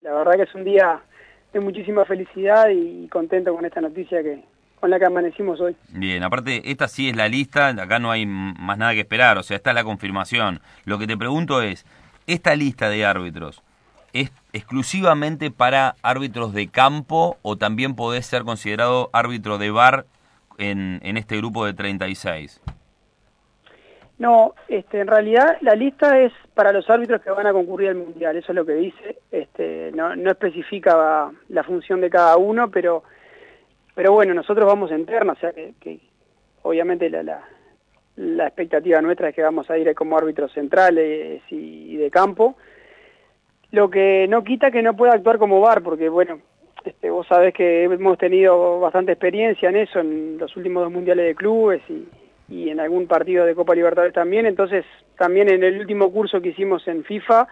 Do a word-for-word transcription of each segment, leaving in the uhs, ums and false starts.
La verdad que es un día de muchísima felicidad y contento con esta noticia que con la que amanecimos hoy. Bien, aparte, esta sí es la lista, acá no hay m- más nada que esperar, o sea, esta es la confirmación. Lo que te pregunto es, ¿esta lista de árbitros es exclusivamente para árbitros de campo o también podés ser considerado árbitro de V A R en, en este grupo de treinta y seis? No, este, en realidad la lista es para los árbitros que van a concurrir al Mundial, eso es lo que dice, este, no, no especifica la función de cada uno, pero pero bueno, nosotros vamos en terna, o sea que, que obviamente la, la, la expectativa nuestra es que vamos a ir como árbitros centrales y, y de campo, lo que no quita que no pueda actuar como V A R, porque bueno, este, vos sabés que hemos tenido bastante experiencia en eso, en los últimos dos mundiales de clubes y, y en algún partido de Copa Libertadores también, entonces también en el último curso que hicimos en FIFA,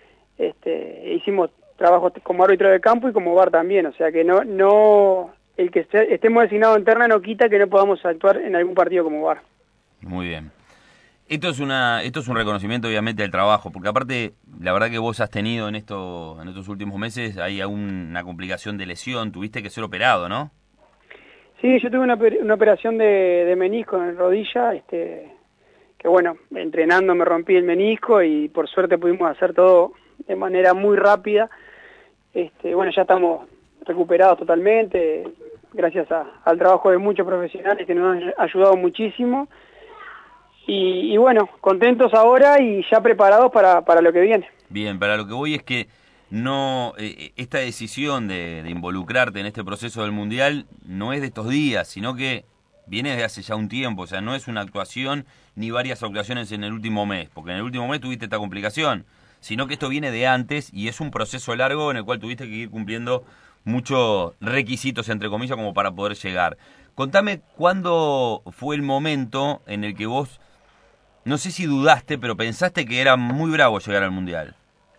este, hicimos trabajos como árbitro de campo y como V A R también, o sea que no, no el que esté, estemos designados en terna no quita que no podamos actuar en algún partido como V A R. Muy bien. Esto es una, esto es un reconocimiento obviamente del trabajo, porque aparte, la verdad que vos has tenido en esto, en estos últimos meses, hay aún una complicación de lesión, tuviste que ser operado, ¿no? Sí, yo tuve una, una operación de, de menisco en la rodilla, este, que bueno, entrenando me rompí el menisco y por suerte pudimos hacer todo de manera muy rápida. Este, bueno, ya estamos recuperados totalmente, gracias a, al trabajo de muchos profesionales que nos han ayudado muchísimo. Y, y bueno, contentos ahora y ya preparados para, para lo que viene. Bien, para lo que voy es que no eh, esta decisión de, de involucrarte en este proceso del Mundial no es de estos días, sino que viene desde hace ya un tiempo, o sea, no es una actuación ni varias actuaciones en el último mes, porque en el último mes tuviste esta complicación, sino que esto viene de antes y es un proceso largo en el cual tuviste que ir cumpliendo muchos requisitos, entre comillas, como para poder llegar. Contame cuándo fue el momento en el que vos, no sé si dudaste, pero pensaste que era muy bravo llegar al Mundial.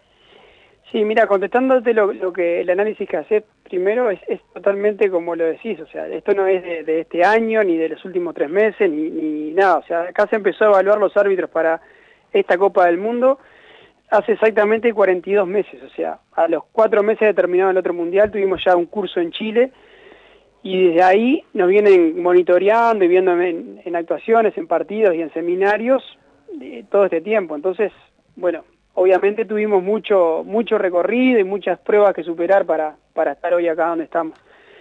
Sí, mira, contestándote lo, lo que el análisis que haces primero es, es totalmente como lo decís, o sea, esto no es de, de este año, ni de los últimos tres meses, ni, ni nada, o sea, acá se empezó a evaluar los árbitros para esta Copa del Mundo hace exactamente cuarenta y dos meses, o sea, a los cuatro meses de terminado el otro Mundial tuvimos ya un curso en Chile, y desde ahí nos vienen monitoreando y viendo en, en actuaciones, en partidos y en seminarios eh, todo este tiempo. Entonces, bueno, obviamente tuvimos mucho mucho recorrido y muchas pruebas que superar para, para estar hoy acá donde estamos.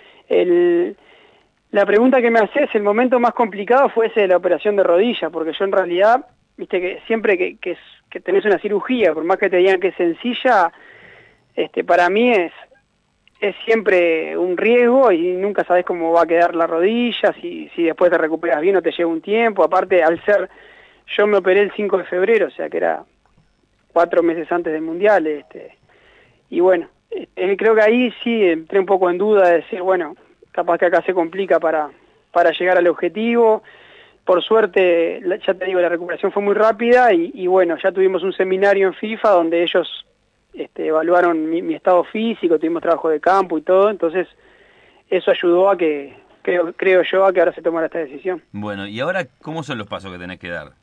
El, la pregunta que me haces, el momento más complicado fue ese de la operación de rodilla, porque yo en realidad, viste que siempre que, que, que tenés una cirugía, por más que te digan que es sencilla, este, para mí es... es siempre un riesgo y nunca sabes cómo va a quedar la rodilla, si, si después te recuperas bien o te lleva un tiempo. Aparte, al ser, yo me operé el cinco de febrero, o sea que era cuatro meses antes del Mundial, este, y bueno, eh, creo que ahí sí entré un poco en duda de decir, bueno, capaz que acá se complica para, para llegar al objetivo. Por suerte, ya te digo, la recuperación fue muy rápida y, y bueno, ya tuvimos un seminario en FIFA donde ellos Este, evaluaron mi, mi estado físico, tuvimos trabajo de campo y todo, entonces eso ayudó a que, creo, creo yo, a que ahora se tomara esta decisión. Bueno, ¿y ahora cómo son los pasos que tenés que dar?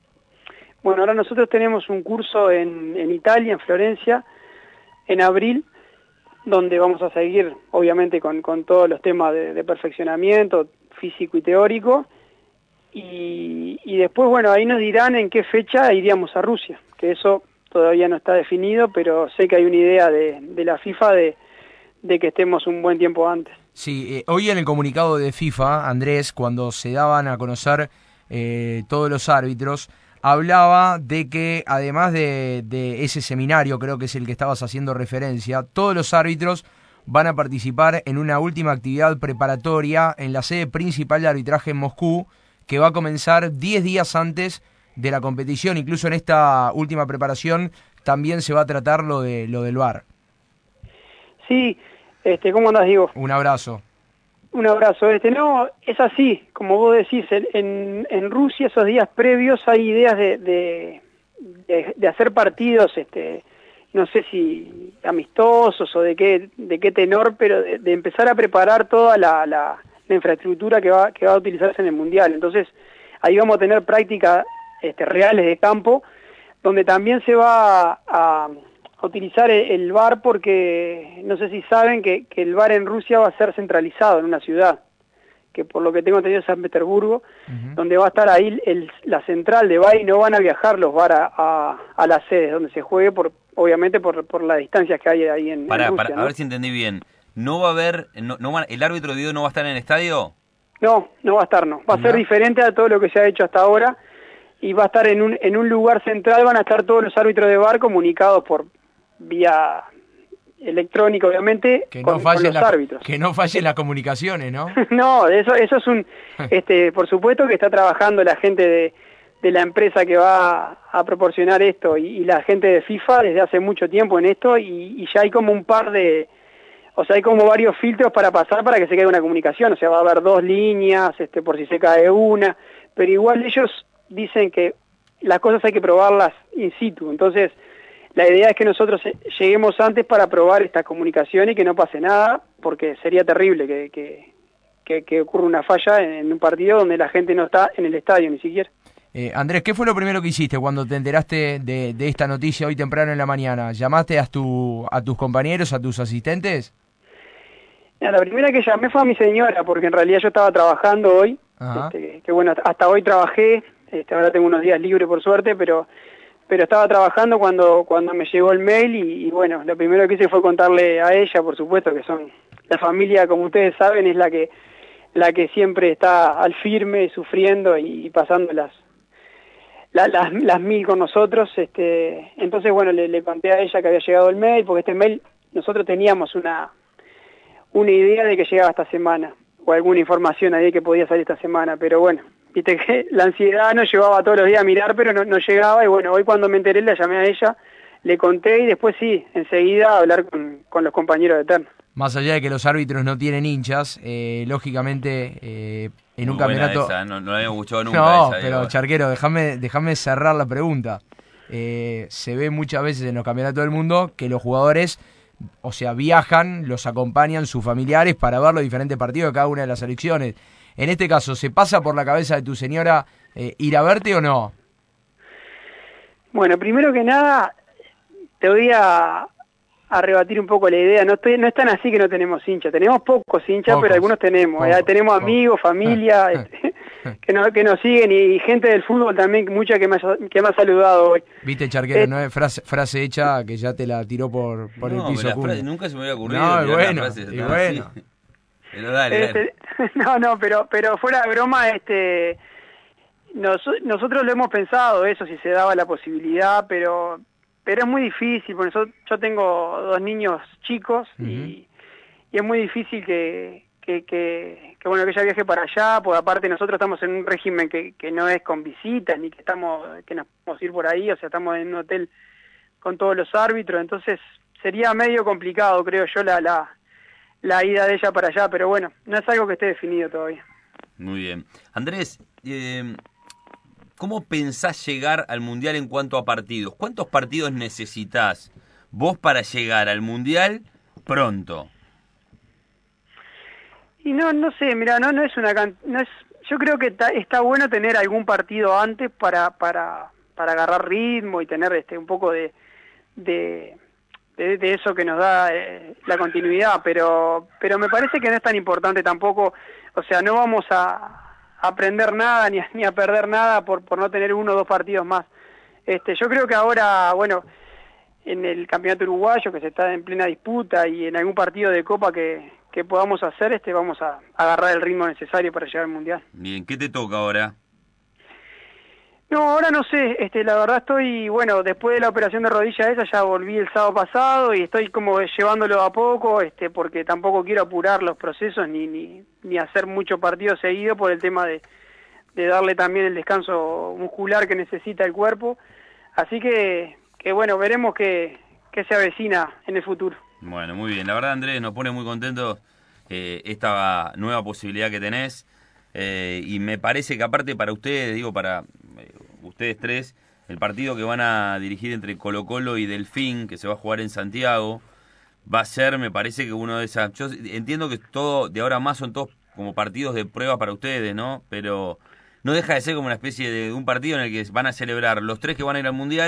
Bueno, ahora nosotros tenemos un curso en, en Italia, en Florencia, en abril, donde vamos a seguir, obviamente, con, con todos los temas de, de perfeccionamiento físico y teórico, y, y después, bueno, ahí nos dirán en qué fecha iríamos a Rusia, que eso todavía no está definido, pero sé que hay una idea de, de la FIFA de, de que estemos un buen tiempo antes. Sí, eh, hoy en el comunicado de FIFA, Andrés, cuando se daban a conocer eh, todos los árbitros, hablaba de que además de, de ese seminario, creo que es el que estabas haciendo referencia, todos los árbitros van a participar en una última actividad preparatoria en la sede principal de arbitraje en Moscú, que va a comenzar diez días antes de la competición. Incluso en esta última preparación también se va a tratar lo de lo del V A R. Sí, este, ¿cómo andás, Diego? Un abrazo. Un abrazo. Este, no, es así, como vos decís, en, en Rusia esos días previos hay ideas de, de, de, de hacer partidos, este, no sé si amistosos o de qué, de qué tenor, pero de, de empezar a preparar toda la, la, la infraestructura que va, que va a utilizarse en el Mundial. Entonces, ahí vamos a tener práctica Este, reales de campo, donde también se va a, a, a utilizar el, el V A R porque no sé si saben que, que el V A R en Rusia va a ser centralizado en una ciudad, que por lo que tengo entendido es San Petersburgo, uh-huh. donde va a estar ahí el, la central de V A R y no van a viajar los V A R a, a, a las sedes donde se juegue, por obviamente por, por las distancias que hay ahí en, para, en Rusia. Para, ¿no? A ver si entendí bien, ¿no va a haber, no, no va, el árbitro de video no va a estar en el estadio? No, no va a estar, no. Va a ser no. diferente a todo lo que se ha hecho hasta ahora y va a estar en un, en un lugar central, van a estar todos los árbitros de V A R comunicados por vía electrónica, obviamente, que con, no falle con los la, árbitros. Que no fallen las comunicaciones, ¿no? No, eso eso es un, este, por supuesto que está trabajando la gente de, de la empresa que va a, a proporcionar esto y, y la gente de FIFA desde hace mucho tiempo en esto y, y ya hay como un par de, o sea, hay como varios filtros para pasar para que se quede una comunicación, o sea, va a haber dos líneas, este, por si se cae una, pero igual ellos dicen que las cosas hay que probarlas in situ, entonces la idea es que nosotros lleguemos antes para probar esta comunicación y que no pase nada, porque sería terrible que, que, que, que ocurra una falla en un partido donde la gente no está en el estadio ni siquiera. Eh, Andrés, ¿qué fue lo primero que hiciste cuando te enteraste de, de esta noticia hoy temprano en la mañana? ¿Llamaste a, tu, a tus compañeros, a tus asistentes? La primera que llamé fue a mi señora, porque en realidad yo estaba trabajando hoy, este, que bueno, hasta hoy trabajé, este, ahora tengo unos días libres por suerte, pero... pero estaba trabajando cuando cuando me llegó el mail y, y bueno, lo primero que hice fue contarle a ella, por supuesto, que son la familia, como ustedes saben, es la que la que siempre está al firme, sufriendo y, y pasando las, la, las las mil con nosotros. Este, entonces, bueno, le, le conté a ella que había llegado el mail, porque este mail nosotros teníamos una una idea de que llegaba esta semana, o alguna información ahí que podía salir esta semana, pero bueno, viste que la ansiedad nos llevaba todos los días a mirar, pero no, no llegaba, y bueno, hoy cuando me enteré la llamé a ella, le conté y después sí, enseguida a hablar con, con los compañeros de Eterno. Más allá de que los árbitros no tienen hinchas, eh, lógicamente eh, en Muy un campeonato... Esa, no, no la habíamos escuchado nunca. No, esa, pero digo. Charquero, déjame déjame cerrar la pregunta. Eh, se ve muchas veces en los campeonatos del mundo que los jugadores, o sea, viajan, los acompañan sus familiares para ver los diferentes partidos de cada una de las selecciones. En este caso, ¿se pasa por la cabeza de tu señora eh, ir a verte o no? Bueno, primero que nada, te voy a, a rebatir un poco la idea. No, estoy, no es tan así que no tenemos hinchas. Tenemos pocos hinchas, pocos, pero algunos tenemos. Pocos, tenemos pocos. amigos, familia, este, que, no, que nos siguen y, y gente del fútbol también, mucha que me, ha, que me ha saludado hoy. Viste, Charquero, eh, no es frase, frase hecha que ya te la tiró por, por no, el piso. Frase, nunca se me hubiera ocurrido. No, y bueno, y bueno. Pero dale, este, dale. No, no, pero pero fuera de broma, este, nos, nosotros lo hemos pensado eso, si se daba la posibilidad, pero pero es muy difícil, porque yo, yo tengo dos niños chicos uh-huh. y, y es muy difícil que, que, que, que, bueno, que ella viaje para allá, porque aparte nosotros estamos en un régimen que, que no es con visitas, ni que estamos que nos podemos ir por ahí, o sea, estamos en un hotel con todos los árbitros, entonces sería medio complicado, creo yo, la... la la ida de ella para allá, pero bueno, no es algo que esté definido todavía. Muy bien. Andrés, eh, ¿cómo pensás llegar al Mundial en cuanto a partidos? ¿Cuántos partidos necesitas vos para llegar al Mundial pronto? Y no, no sé, mira, no, no es una, no es, yo creo que ta, está bueno tener algún partido antes para, para, para agarrar ritmo y tener este un poco de, de De, de eso que nos da eh, la continuidad, pero pero me parece que no es tan importante tampoco, o sea, no vamos a, a aprender nada ni a, ni a perder nada por por no tener uno o dos partidos más. Este, yo creo que ahora, bueno, en el campeonato uruguayo que se está en plena disputa y en algún partido de Copa que, que podamos hacer, este vamos a, a agarrar el ritmo necesario para llegar al Mundial. Bien, ¿qué te toca ahora? No, ahora no sé, este, la verdad estoy, bueno, después de la operación de rodilla esa ya volví el sábado pasado y estoy como llevándolo a poco, este, porque tampoco quiero apurar los procesos ni ni, ni hacer mucho partido seguido por el tema de, de darle también el descanso muscular que necesita el cuerpo, así que, que bueno, veremos qué, qué se avecina en el futuro. Bueno, muy bien, la verdad Andrés, nos pone muy contentos eh, esta nueva posibilidad que tenés. Eh, y me parece que aparte para ustedes, digo, para eh, ustedes tres, el partido que van a dirigir entre Colo Colo y Delfín, que se va a jugar en Santiago, va a ser, me parece que uno de esas... Yo entiendo que todo, de ahora más son todos como partidos de prueba para ustedes, ¿no? Pero no deja de ser como una especie de un partido en el que van a celebrar los tres que van a ir al Mundial,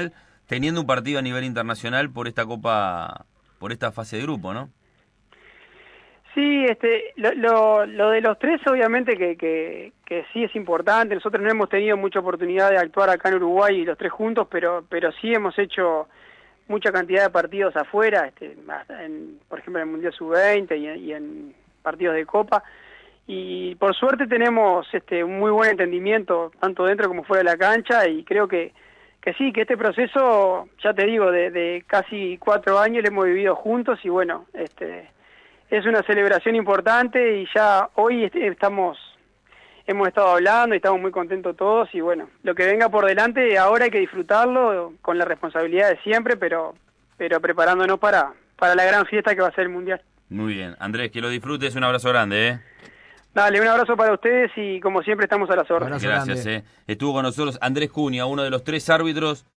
teniendo un partido a nivel internacional por esta Copa, por esta fase de grupo, ¿no? Sí, este, lo, lo, lo de los tres obviamente que, que, que sí es importante. Nosotros no hemos tenido mucha oportunidad de actuar acá en Uruguay los tres juntos, pero pero sí hemos hecho mucha cantidad de partidos afuera, este, en, por ejemplo en el Mundial sub veinte y, y en partidos de Copa. Y por suerte tenemos este, un muy buen entendimiento, tanto dentro como fuera de la cancha, y creo que, que sí, que este proceso, ya te digo, de, de casi cuatro años lo hemos vivido juntos y bueno, este... es una celebración importante y ya hoy estamos, hemos estado hablando y estamos muy contentos todos y bueno, lo que venga por delante ahora hay que disfrutarlo con la responsabilidad de siempre, pero, pero preparándonos para, para la gran fiesta que va a ser el Mundial. Muy bien, Andrés, que lo disfrutes, un abrazo grande, ¿eh? Dale, un abrazo para ustedes y como siempre estamos a las órdenes. Gracias, eh. Estuvo con nosotros Andrés Cunha, uno de los tres árbitros